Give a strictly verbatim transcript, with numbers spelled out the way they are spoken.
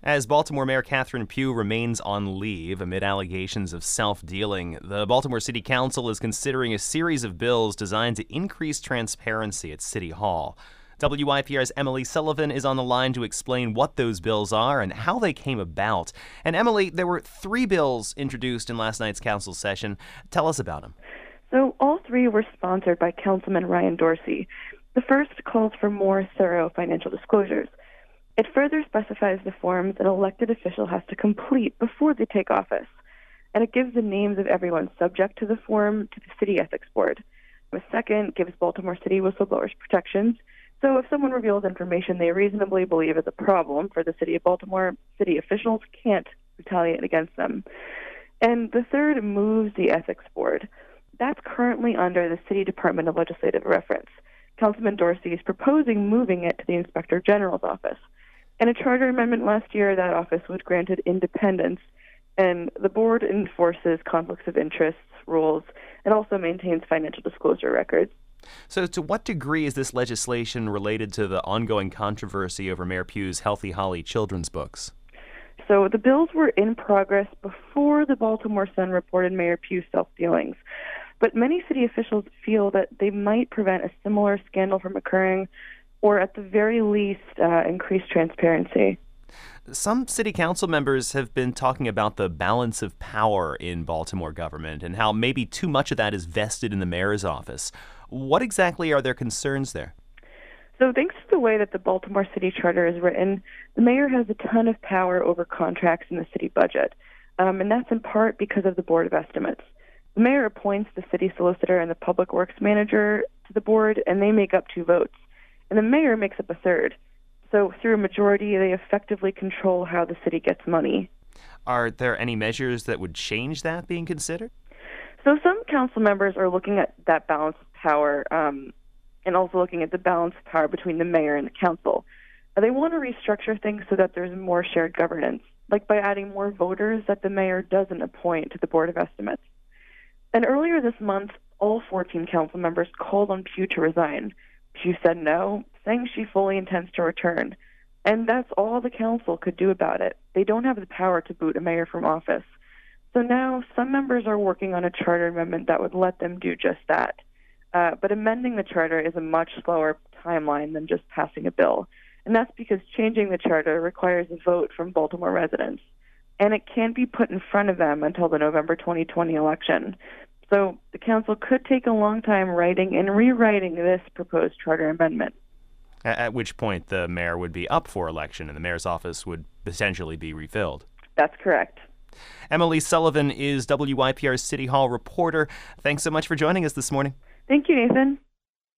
As Baltimore Mayor Catherine Pugh remains on leave amid allegations of self-dealing, the Baltimore City Council is considering a series of bills designed to increase transparency at City Hall. W I P R's Emily Sullivan is on the line to explain what those bills are and how they came about. And Emily, there were three bills introduced in last night's council session. Tell us about them. So all three were sponsored by Councilman Ryan Dorsey. The first calls for more thorough financial disclosures. It further specifies the forms an elected official has to complete before they take office, and it gives the names of everyone subject to the form to the City Ethics Board. The second gives Baltimore City whistleblowers protections, so if someone reveals information they reasonably believe is a problem for the City of Baltimore, city officials can't retaliate against them. And the third moves the Ethics Board. That's currently under the City Department of Legislative Reference. Councilman Dorsey is proposing moving it to the Inspector General's office. In a charter amendment last year, that office was granted independence, and the board enforces conflicts of interest rules and also maintains financial disclosure records. So to what degree is this legislation related to the ongoing controversy over Mayor Pugh's Healthy Holly children's books? So the bills were in progress before the Baltimore Sun reported Mayor Pugh's self-dealings, but many city officials feel that they might prevent a similar scandal from occurring, or at the very least, uh, increase transparency. Some city council members have been talking about the balance of power in Baltimore government and how maybe too much of that is vested in the mayor's office. What exactly are their concerns there? So thanks to the way that the Baltimore City Charter is written, the mayor has a ton of power over contracts in the city budget, um, and that's in part because of the Board of Estimates. The mayor appoints the city solicitor and the public works manager to the board, and they make up two votes. And the mayor makes up a third. So through a majority, they effectively control how the city gets money. Are there any measures that would change that being considered? So some council members are looking at that balance of power um, and also looking at the balance of power between the mayor and the council. Uh, they want to restructure things so that there's more shared governance, like by adding more voters that the mayor doesn't appoint to the Board of Estimates. And earlier this month, all fourteen council members called on Pugh to resign. Pugh said no, saying she fully intends to return. And that's all the council could do about it. They don't have the power to boot a mayor from office. So now some members are working on a charter amendment that would let them do just that. Uh, but amending the charter is a much slower timeline than just passing a bill. And that's because changing the charter requires a vote from Baltimore residents. And it can't be put in front of them until the November twenty twenty election. So the council could take a long time writing and rewriting this proposed charter amendment. At which point the mayor would be up for election and the mayor's office would potentially be refilled. That's correct. Emily Sullivan is W I P R's City Hall reporter. Thanks so much for joining us this morning. Thank you, Nathan.